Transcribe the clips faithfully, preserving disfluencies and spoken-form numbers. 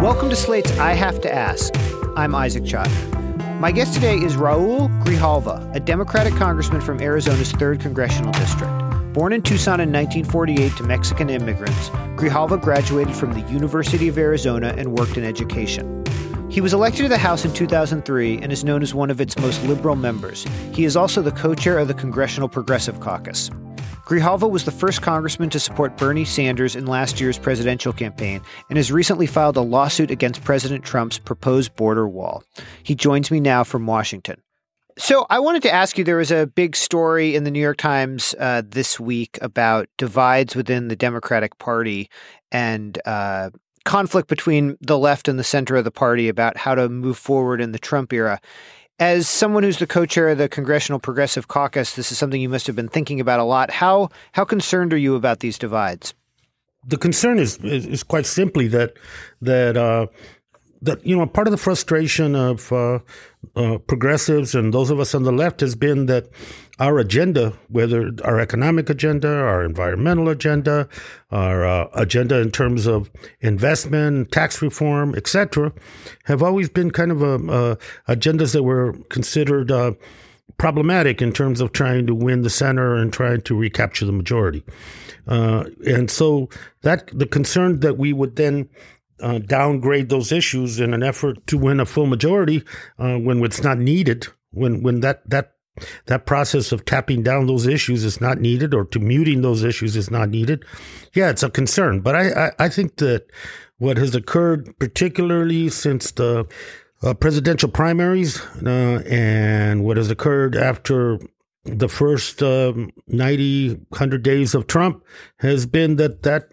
Welcome to Slate's I Have to Ask. I'm Isaac Chotiner. My guest today is Raul Grijalva, a Democratic congressman from Arizona's third Congressional District. Born in Tucson in nineteen forty-eight to Mexican immigrants, Grijalva graduated from the University of Arizona and worked in education. He was elected to the House in two thousand three and is known as one of its most liberal members. He is also the co-chair of the Congressional Progressive Caucus. Grijalva was the first congressman to support Bernie Sanders in last year's presidential campaign and has recently filed a lawsuit against President Trump's proposed border wall. He joins me now from Washington. So I wanted to ask you, there was a big story in the New York Times uh, this week about divides within the Democratic Party and uh, conflict between the left and the center of the party about how to move forward in the Trump era. As someone who's the co-chair of the Congressional Progressive Caucus, this is something you must have been thinking about a lot. How how concerned are you about these divides? The concern is is, is quite simply that that uh, that you know part of the frustration of uh, uh, progressives and those of us on the left has been that our agenda, whether our economic agenda, our environmental agenda, our uh, agenda in terms of investment, tax reform, et cetera, have always been kind of a, uh, agendas that were considered uh, problematic in terms of trying to win the center and trying to recapture the majority. Uh, and so that the concern that we would then uh, downgrade those issues in an effort to win a full majority uh, when it's not needed, when when that that That process of tapping down those issues is not needed, or to muting those issues is not needed. Yeah, it's a concern. But I, I, I think that what has occurred, particularly since the uh, presidential primaries uh, and what has occurred after the first um, ninety, one hundred days of Trump, has been that that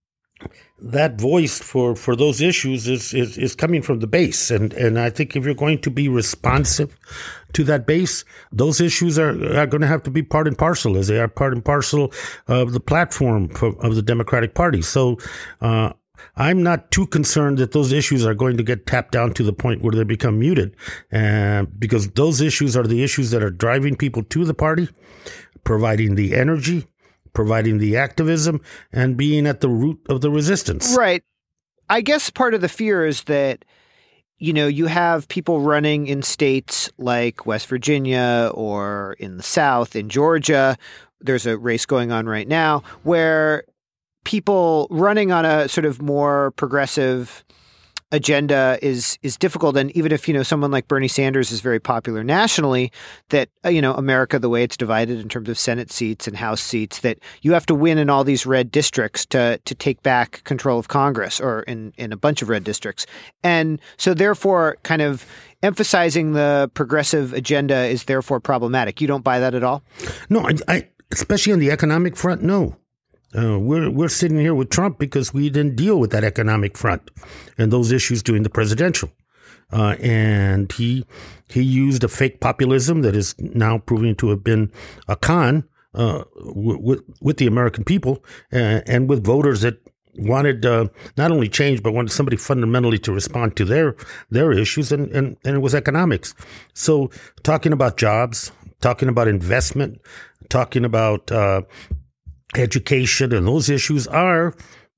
that voice for, for those issues is, is, is coming from the base. And, and I think if you're going to be responsive to that base, those issues are, are going to have to be part and parcel, as they are part and parcel of the platform for, of the Democratic Party. So uh, I'm not too concerned that those issues are going to get tapped down to the point where they become muted, uh, because those issues are the issues that are driving people to the party, providing the energy, providing the activism, and being at the root of the resistance. Right. I guess part of the fear is that, you know, you have people running in states like West Virginia or in the South, in Georgia. There's a race going on right now where people running on a sort of more progressive agenda is is difficult. And even if, you know, someone like Bernie Sanders is very popular nationally, that, uh, you know, America, the way it's divided in terms of Senate seats and House seats, that you have to win in all these red districts to to take back control of Congress, or in, in a bunch of red districts. And so therefore kind of emphasizing the progressive agenda is therefore problematic. You don't buy that at all? No, I, I especially on the economic front, no. Uh, we're we're sitting here with Trump because we didn't deal with that economic front and those issues during the presidential, uh, and he he used a fake populism that is now proving to have been a con uh, with with the American people uh, and with voters that wanted uh, not only change but wanted somebody fundamentally to respond to their their issues, and and, and it was economics. So talking about jobs, talking about investment, talking about uh, education, and those issues are,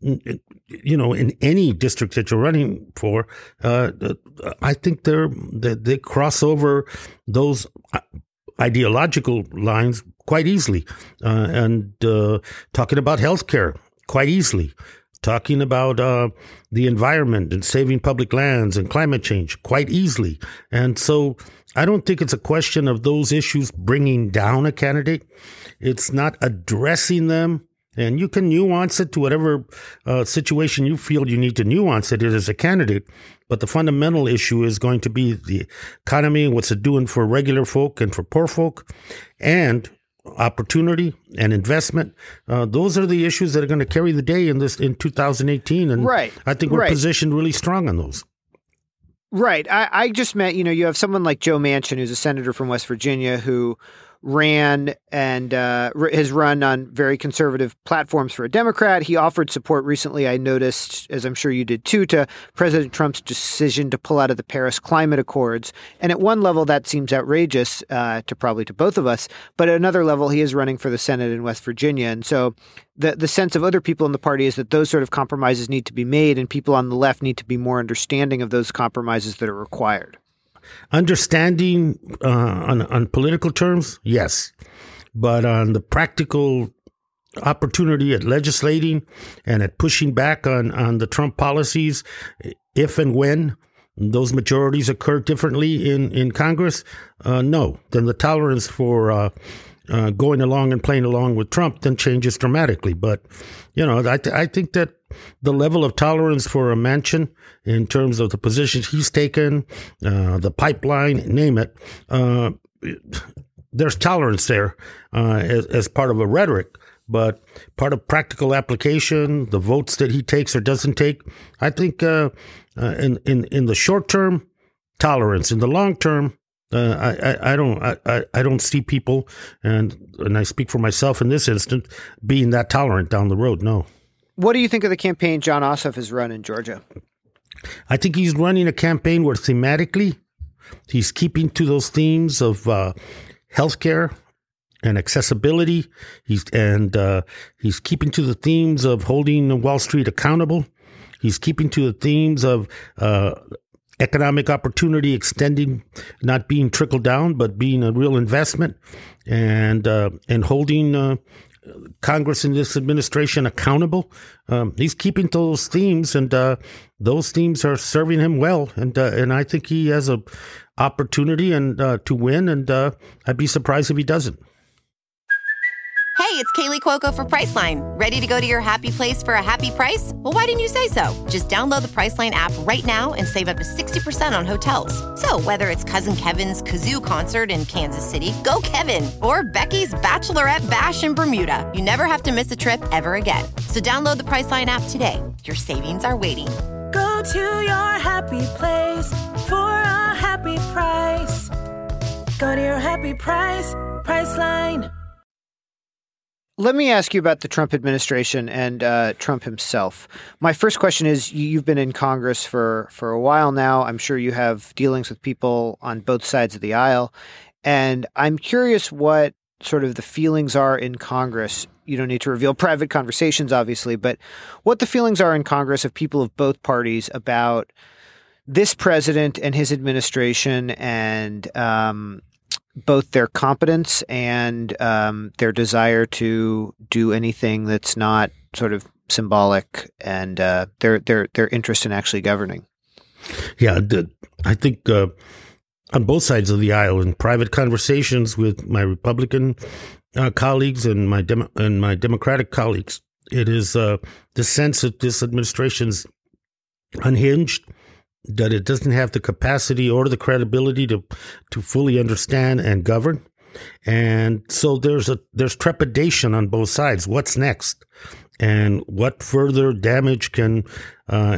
you know, in any district that you're running for, uh, I think they're they, they cross over those ideological lines quite easily. Uh, and uh, talking about healthcare quite easily, talking about uh, the environment and saving public lands and climate change quite easily. And so I don't think it's a question of those issues bringing down a candidate. It's not addressing them. And you can nuance it to whatever uh, situation you feel you need to nuance it as a candidate. But the fundamental issue is going to be the economy, what's it doing for regular folk and for poor folk, and opportunity and investment. Uh, those are the issues that are going to carry the day in this in two thousand eighteen. And right. I think we're right. positioned really strong on those. Right. I, I just meant, you know, you have someone like Joe Manchin, who's a senator from West Virginia, who ran and uh, has run on very conservative platforms for a Democrat. He offered support recently, I noticed, as I'm sure you did too, to President Trump's decision to pull out of the Paris Climate Accords. And at one level, that seems outrageous uh, to probably to both of us. But at another level, he is running for the Senate in West Virginia. And so the, the sense of other people in the party is that those sort of compromises need to be made, and people on the left need to be more understanding of those compromises that are required. Understanding uh, on, on political terms, yes. But on the practical opportunity at legislating and at pushing back on, on the Trump policies, if and when those majorities occur differently in, in Congress, uh, no. Then the tolerance for uh, uh, going along and playing along with Trump then changes dramatically. But, you know, I, th- I think that the level of tolerance for a Manchin in terms of the positions he's taken, uh, the pipeline, name it, uh, there's tolerance there uh, as, as part of a rhetoric. But part of practical application, the votes that he takes or doesn't take, I think uh, uh, in, in in the short term, tolerance. In the long term, uh, I, I, I don't I, I don't see people, and and I speak for myself in this instance, being that tolerant down the road. No. What do you think of the campaign Jon Ossoff has run in Georgia? I think he's running a campaign where thematically he's keeping to those themes of uh, healthcare and accessibility. He's and uh, he's keeping to the themes of holding Wall Street accountable. He's keeping to the themes of uh, economic opportunity extending, not being trickled down, but being a real investment, and uh, and holding Uh, Congress and this administration accountable. Um, he's keeping those themes, and uh, those themes are serving him well. And uh, and I think he has a opportunity and uh, to win. And uh, I'd be surprised if he doesn't. Hey, it's Kaylee Cuoco for Priceline. Ready to go to your happy place for a happy price? Well, why didn't you say so? Just download the Priceline app right now and save up to sixty percent on hotels. So whether it's Cousin Kevin's Kazoo Concert in Kansas City, go Kevin, or Becky's Bachelorette Bash in Bermuda, you never have to miss a trip ever again. So download the Priceline app today. Your savings are waiting. Go to your happy place for a happy price. Go to your happy price, Priceline. Let me ask you about the Trump administration and uh, Trump himself. My first question is, you've been in Congress for, for a while now. I'm sure you have dealings with people on both sides of the aisle. And I'm curious what sort of the feelings are in Congress. You don't need to reveal private conversations, obviously, but what the feelings are in Congress of people of both parties about this president and his administration, and um both their competence and um, their desire to do anything that's not sort of symbolic, and uh, their their their interest in actually governing. Yeah, the, I think uh, on both sides of the aisle, in private conversations with my Republican uh, colleagues and my Demo- and my Democratic colleagues, it is uh, the sense that this administration's unhinged, that it doesn't have the capacity or the credibility to to fully understand and govern. And so there's a there's trepidation on both sides. What's next? And what further damage can uh,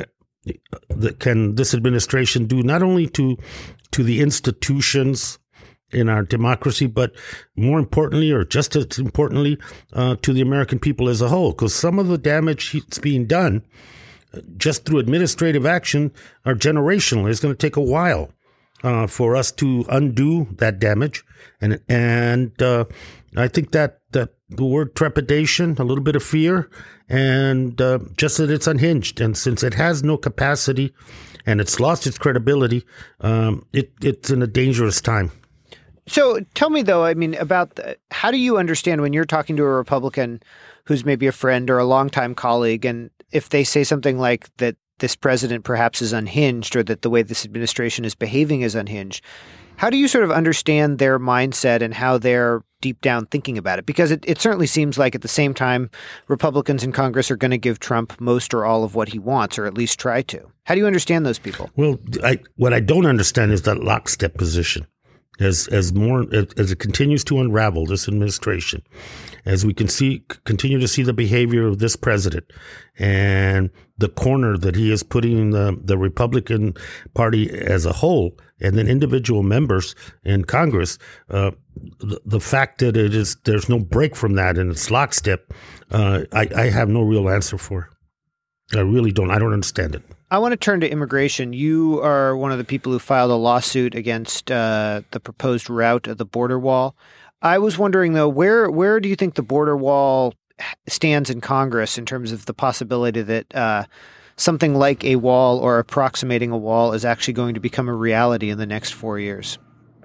can this administration do, not only to to the institutions in our democracy, but more importantly, or just as importantly, uh, to the American people as a whole? Because some of the damage that's being done just through administrative action are generational. It's going to take a while uh, for us to undo that damage. And and uh, I think that, that the word trepidation, a little bit of fear, and uh, just that it's unhinged. And since it has no capacity and it's lost its credibility, um, it it's in a dangerous time. So tell me, though, I mean, about the, how do you understand when you're talking to a Republican who's maybe a friend or a longtime colleague, and if they say something like that this president perhaps is unhinged, or that the way this administration is behaving is unhinged, how do you sort of understand their mindset and how they're deep down thinking about it? Because it, it certainly seems like at the same time, Republicans in Congress are going to give Trump most or all of what he wants, or at least try to. How do you understand those people? Well, I, what I don't understand is that lockstep position. As as more as it continues to unravel, this administration, as we can see continue to see the behavior of this president, and the corner that he is putting the, the Republican Party as a whole, and then individual members in Congress, uh, the, the fact that it is there's no break from that and it's lockstep, uh, I, I have no real answer for. I really don't. I don't understand it. I want to turn to immigration. You are one of the people who filed a lawsuit against uh, the proposed route of the border wall. I was wondering, though, where where do you think the border wall stands in Congress in terms of the possibility that uh, something like a wall or approximating a wall is actually going to become a reality in the next four years?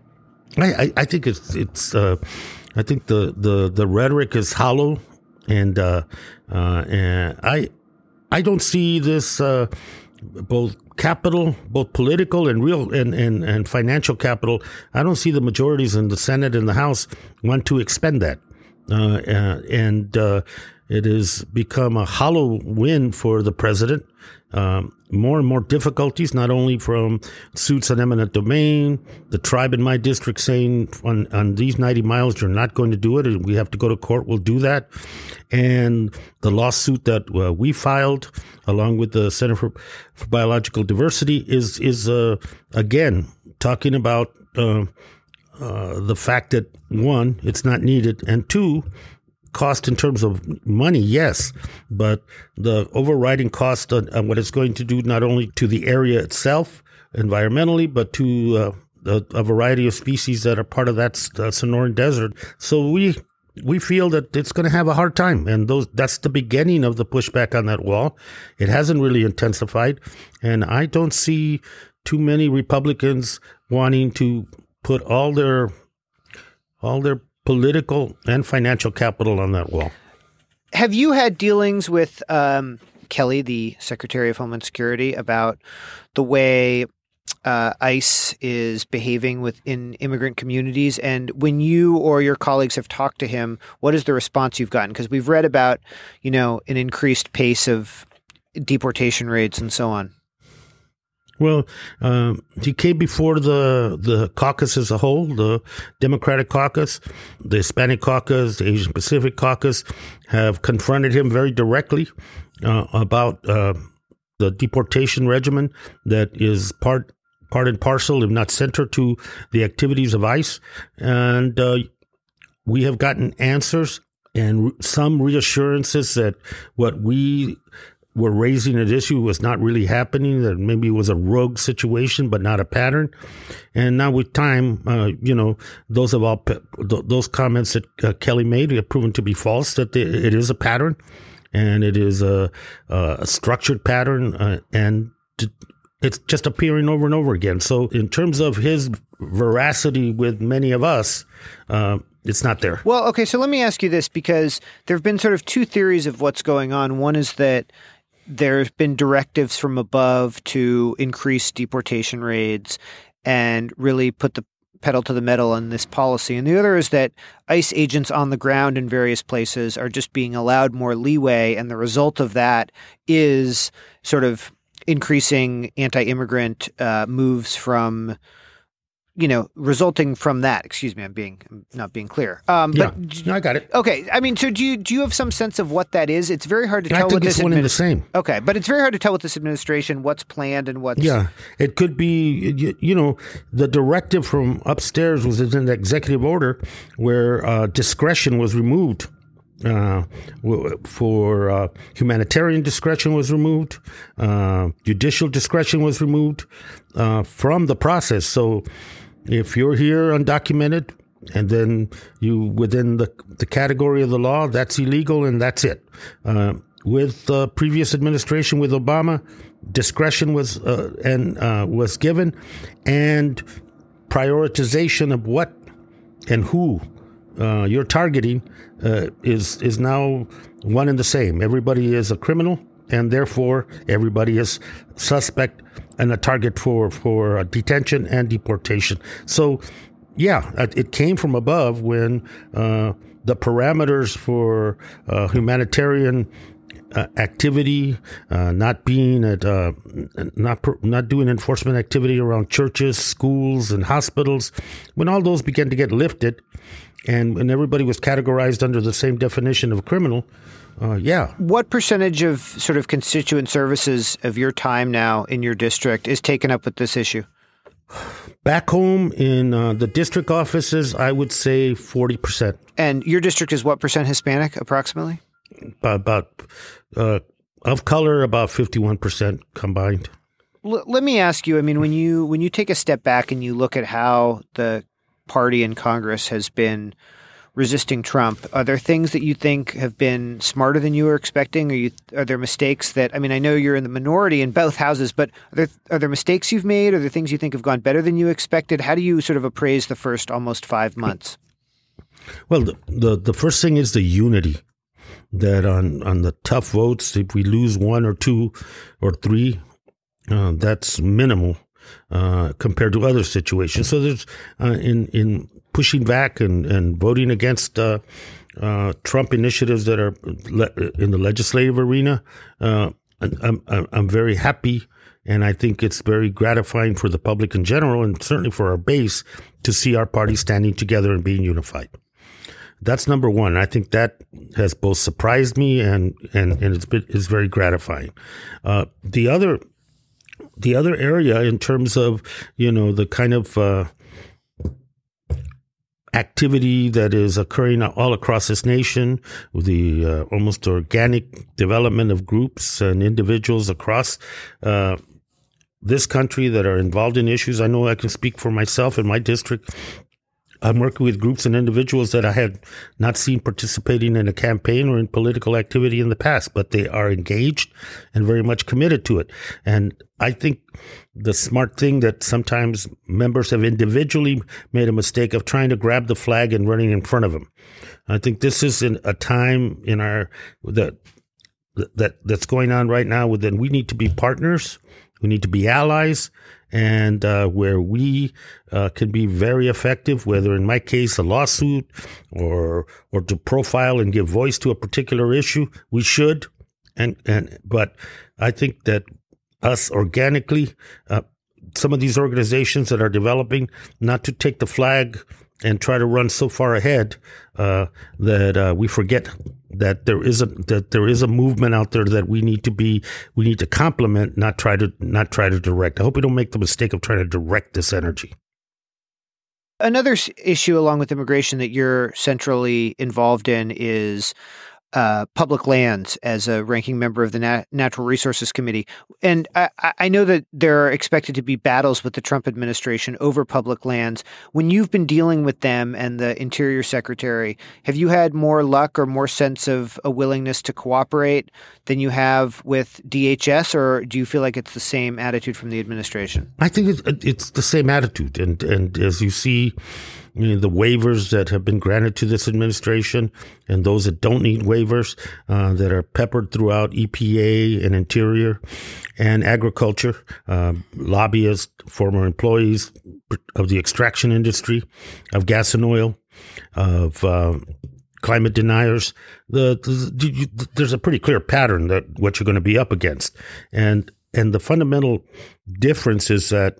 I, I, I think it's it's. Uh, I think the, the, the rhetoric is hollow, and uh, uh, and I I don't see this uh, both capital, both political and real and, and, and financial capital. I don't see the majorities in the Senate and the House want to expend that. Uh, uh, and uh, it has become a hollow win for the president. Um, more and more difficulties, not only from suits on eminent domain, the tribe in my district saying on, on these ninety miles, you're not going to do it, and we have to go to court, we'll do that. And the lawsuit that uh, we filed, along with the Center for, for Biological Diversity, is, is uh, again, talking about uh, uh, the fact that, one, it's not needed, and two, cost in terms of money, yes, but the overriding cost on, on what it's going to do not only to the area itself environmentally, but to uh, a, a variety of species that are part of that uh, Sonoran Desert. So we we feel that it's going to have a hard time, and those that's the beginning of the pushback on that wall. It hasn't really intensified, and I don't see too many Republicans wanting to put all their all their political and financial capital on that wall. Have you had dealings with um, Kelly, the Secretary of Homeland Security, about the way uh, ICE is behaving within immigrant communities? And when you or your colleagues have talked to him, what is the response you've gotten? Because we've read about, you know, an increased pace of deportation rates and so on. Well, um, he came before the the caucus as a whole, the Democratic caucus, the Hispanic caucus, the Asian Pacific caucus, have confronted him very directly uh, about uh, the deportation regimen that is part part and parcel, if not center, to the activities of ICE. And uh, we have gotten answers and re- some reassurances that what we were raising an issue was not really happening, that maybe it was a rogue situation, but not a pattern. And now with time, uh, you know, those have all, th- those comments that uh, Kelly made have proven to be false, that they, it is a pattern, and it is a, a structured pattern, uh, and it's just appearing over and over again. So in terms of his veracity with many of us, uh, it's not there. Well, okay, so let me ask you this, because there have been sort of two theories of what's going on. One is that there's been directives from above to increase deportation rates and really put the pedal to the metal on this policy. And the other is that ICE agents on the ground in various places are just being allowed more leeway. And the result of that is sort of increasing anti-immigrant uh, moves from, you know, resulting from that. Excuse me, I'm being I'm not being clear. Um, yeah, but, no, I got it. Okay, I mean, so do you do you have some sense of what that is? It's very hard to I tell. think with it's this one and the same. Okay, but it's very hard to tell with this administration what's planned and what's. Yeah, it could be. You, you know, the directive from upstairs was in an executive order where uh, discretion was removed. Uh, for uh, humanitarian discretion was removed, uh, judicial discretion was removed uh, from the process. So if you're here undocumented and then you within the, the category of the law, that's illegal and that's it. Uh, with the previous administration, with Obama, discretion was uh, and uh, was given, and prioritization of what and who Uh, you're targeting uh, is is now one and the same. Everybody is a criminal, and therefore everybody is suspect and a target for for uh, detention and deportation. So, yeah, it came from above when uh, the parameters for uh, humanitarian uh, activity, uh, not being at uh, not not doing enforcement activity around churches, schools, and hospitals, when all those began to get lifted. and, and everybody was categorized under the same definition of criminal, uh, yeah. What percentage of sort of constituent services of your time now in your district is taken up with this issue? Back home in uh, the district offices, I would say forty percent. And your district is what percent Hispanic, approximately? About, uh, of color, about fifty-one percent combined. L- let me ask you, I mean, when you when you take a step back and you look at how the party in Congress has been resisting Trump, are there things that you think have been smarter than you were expecting? Are you are there mistakes that, I mean, I know you're in the minority in both houses, but are there, are there mistakes you've made? Are there things you think have gone better than you expected? How do you sort of appraise the first almost five months? Well, the, the, the first thing is the unity. That on, on the tough votes, if we lose one or two or three, uh, that's minimal uh, compared to other situations. So there's uh, in in pushing back and, and voting against uh, uh, Trump initiatives that are le- in the legislative arena, uh, I'm, I'm I'm very happy, and I think it's very gratifying for the public in general, and certainly for our base, to see our party standing together and being unified. That's number one. I think that has both surprised me and and, and it's been, it's very gratifying. Uh, the other the other area in terms of, you know, the kind of uh, activity that is occurring all across this nation, the uh, almost organic development of groups and individuals across uh, this country that are involved in issues. I know I can speak for myself in my district. I'm working with groups and individuals that I had not seen participating in a campaign or in political activity in the past, but they are engaged and very much committed to it. And I think the smart thing that sometimes members have individually made a mistake of trying to grab the flag and running in front of them. I think this is in a time in our that that that's going on right now with, and we need to be partners. We need to be allies. And uh, where we uh, can be very effective, whether in my case a lawsuit or or to profile and give voice to a particular issue, we should. And and but I think that us organically, uh, some of these organizations that are developing, not to take the flag and try to run so far ahead uh, that uh, we forget that there is a that there is a movement out there that we need to be we need to complement, not try to not try to direct. I hope we don't make the mistake of trying to direct this energy. Another issue along with immigration that you're centrally involved in is uh, public lands as a ranking member of the Nat- Natural Resources Committee. And I, I know that there are expected to be battles with the Trump administration over public lands. When you've been dealing with them and the Interior Secretary, have you had more luck or more sense of a willingness to cooperate than you have with D H S, or do you feel like it's the same attitude from the administration? I think it's, it's the same attitude. And, and as you see, you know, the waivers that have been granted to this administration and those that don't need waivers uh, that are peppered throughout E P A and Interior and Agriculture, uh, lobbyists, former employees of the extraction industry, of gas and oil, of uh, climate deniers. The, the, the, there's a pretty clear pattern that what you're going to be up against. And, and the fundamental difference is that,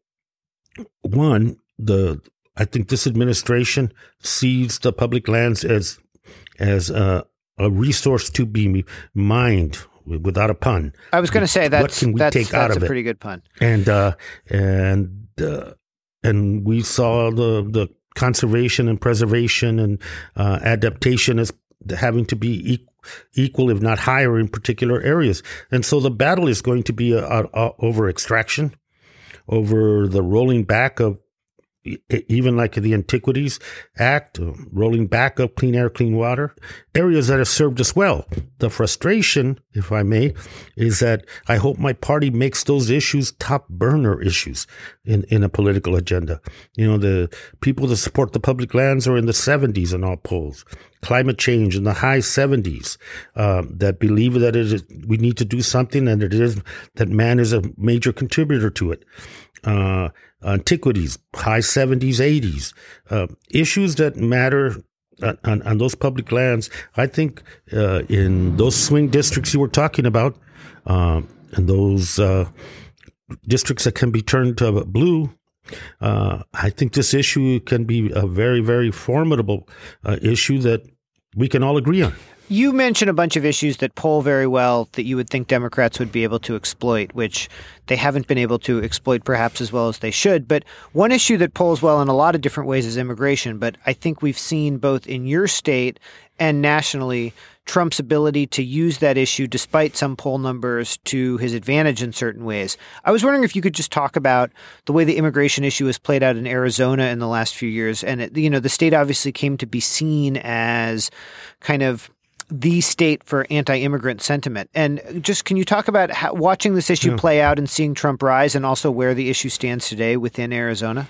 one, the I think this administration sees the public lands as as a, a resource to be mined, without a pun. I was going to say that's what can we that's, take that's out of a it? pretty good pun. And uh, and uh, and we saw the the conservation and preservation and uh, adaptation as having to be equal. equal, if not higher, in particular areas. And so the battle is going to be uh, uh, over extraction, over the rolling back of even like the Antiquities Act, rolling back of Clean Air, Clean Water, areas that have served us well. The frustration, if I may, is that I hope my party makes those issues top burner issues in, in a political agenda. You know, the people that support the public lands are in the seventies in all polls. Climate change in the high seventies, um, that believe that it is, we need to do something, and it is that man is a major contributor to it. Uh, Antiquities, high seventies, eighties, uh, issues that matter on, on those public lands. I think uh, in those swing districts you were talking about, uh, and those uh, districts that can be turned to blue uh, I think this issue can be a very, very formidable uh, issue that we can all agree on. You mentioned a bunch of issues that poll very well that you would think Democrats would be able to exploit, which they haven't been able to exploit perhaps as well as they should. But one issue that polls well in a lot of different ways is immigration. But I think we've seen both in your state and nationally Trump's ability to use that issue, despite some poll numbers, to his advantage in certain ways. I was wondering if you could just talk about the way the immigration issue has played out in Arizona in the last few years. And, it, you know, the state obviously came to be seen as kind of the state for anti-immigrant sentiment. And just can you talk about how, watching this issue yeah. play out and seeing Trump rise, and also where the issue stands today within Arizona?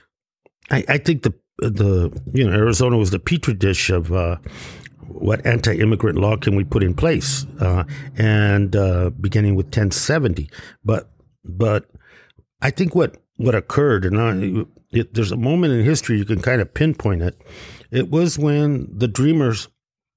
I, I think the the you know Arizona was the petri dish of uh, what anti-immigrant law can we put in place, uh, and uh, beginning with ten seventy. But but I think what what occurred, and I, it, there's a moment in history you can kind of pinpoint it. It was when the Dreamers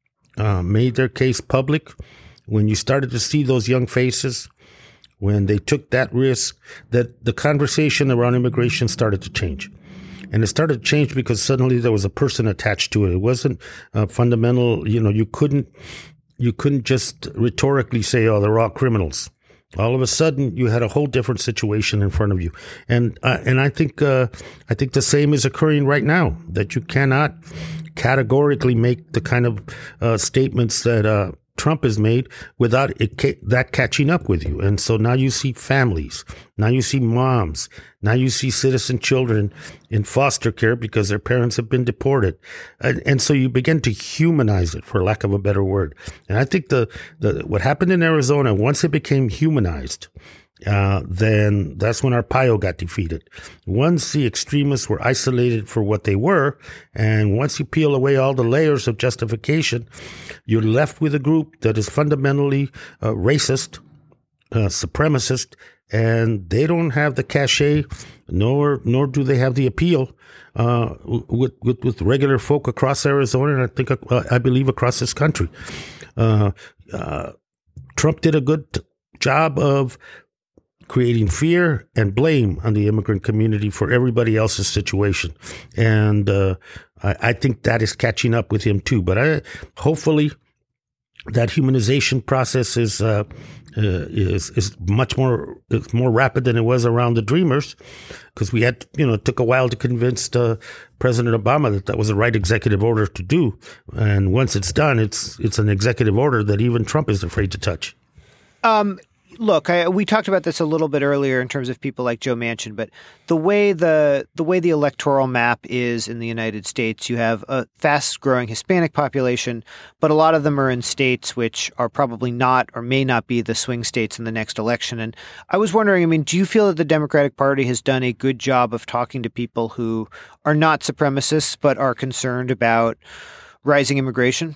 Uh, made their case public, when you started to see those young faces, when they took that risk, that the conversation around immigration started to change. And it started to change because suddenly there was a person attached to it. It wasn't uh, fundamental. You know, you couldn't, you couldn't just rhetorically say, oh, they're all criminals. All of a sudden, you had a whole different situation in front of you, and uh, and I think uh, I think the same is occurring right now. That you cannot categorically make the kind of uh, statements that uh, Trump has made without it ca- that catching up with you. And so now you see families, now you see moms, now you see citizen children in foster care because their parents have been deported, and, and so you begin to humanize it, for lack of a better word. And I think the, the what happened in Arizona, once it became humanized, uh, then that's when Arpaio got defeated. Once the extremists were isolated for what they were, and once you peel away all the layers of justification, you're left with a group that is fundamentally uh, racist, uh, supremacist, and they don't have the cachet, nor nor do they have the appeal uh, with, with with regular folk across Arizona, and I think uh, I believe across this country. Uh, uh, Trump did a good job of creating fear and blame on the immigrant community for everybody else's situation, and uh, I, I think that is catching up with him too. But I, hopefully, that humanization process is uh, uh, is is much more it's more rapid than it was around the Dreamers, because we had you know it took a while to convince uh, President Obama that that was the right executive order to do, and once it's done, it's it's an executive order that even Trump is afraid to touch. Um. Look, I, we talked about this a little bit earlier in terms of people like Joe Manchin, but the way the the way the electoral map is in the United States, you have a fast-growing Hispanic population, but a lot of them are in states which are probably not or may not be the swing states in the next election. And I was wondering, I mean, do you feel that the Democratic Party has done a good job of talking to people who are not supremacists but are concerned about rising immigration?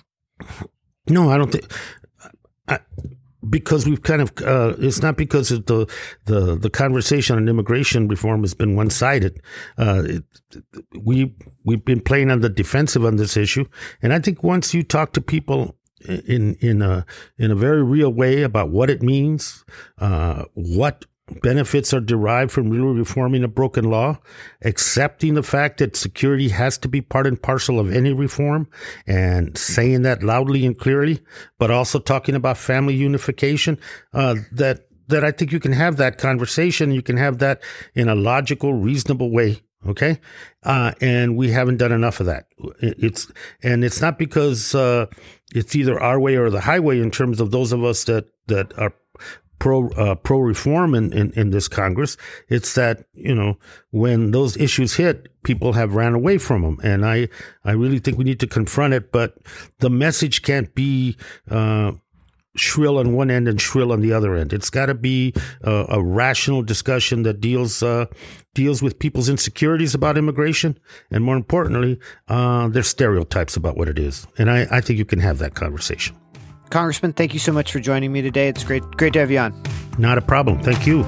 No, I don't think... I, Because we've kind of, uh, it's not because of the, the, the conversation on immigration reform has been one-sided. Uh, it, we, we've been playing on the defensive on this issue. And I think once you talk to people in, in a, in a very real way about what it means, uh, what benefits are derived from really reforming a broken law, accepting the fact that security has to be part and parcel of any reform, and saying that loudly and clearly, but also talking about family unification, uh, that, that I think you can have that conversation. You can have that in a logical, reasonable way. Okay. Uh, and we haven't done enough of that. It's, and it's not because, uh, it's either our way or the highway in terms of those of us that, that are pro uh, pro reform in, in, in this Congress. It's that, you know, when those issues hit, people have ran away from them. And I, I really think we need to confront it. But the message can't be uh, shrill on one end and shrill on the other end. It's got to be a, a rational discussion that deals uh, deals with people's insecurities about immigration, and more importantly, uh, their stereotypes about what it is. And I, I think you can have that conversation. Congressman, thank you so much for joining me today. It's great, great to have you on. Not a problem. Thank you.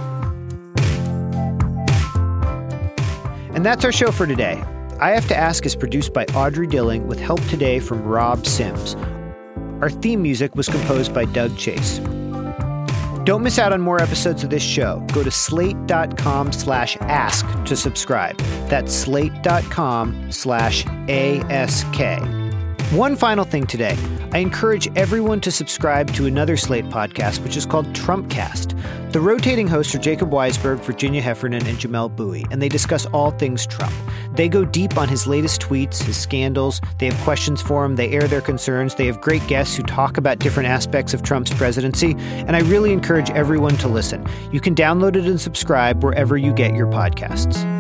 And that's our show for today. I Have to Ask is produced by Audrey Dilling with help today from Rob Sims. Our theme music was composed by Doug Chase. Don't miss out on more episodes of this show. Go to slate.com slash ask to subscribe. That's slate.com slash ASK. One final thing today. I encourage everyone to subscribe to another Slate podcast, which is called Trumpcast. The rotating hosts are Jacob Weisberg, Virginia Heffernan, and Jamel Bowie, and they discuss all things Trump. They go deep on his latest tweets, his scandals. They have questions for him. They air their concerns. They have great guests who talk about different aspects of Trump's presidency, and I really encourage everyone to listen. You can download it and subscribe wherever you get your podcasts.